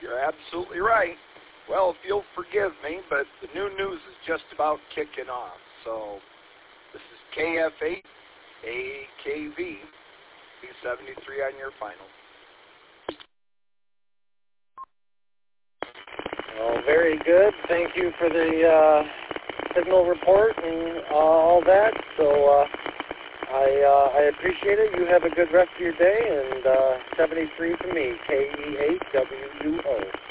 You're absolutely right. Well, if you'll forgive me, but the new news is just about kicking off. So this is KF8, AKV, B73 on your final. Well, very good. Thank you for the signal report and all that. So I appreciate it. You have a good rest of your day. And 73 for me, KE8WUO.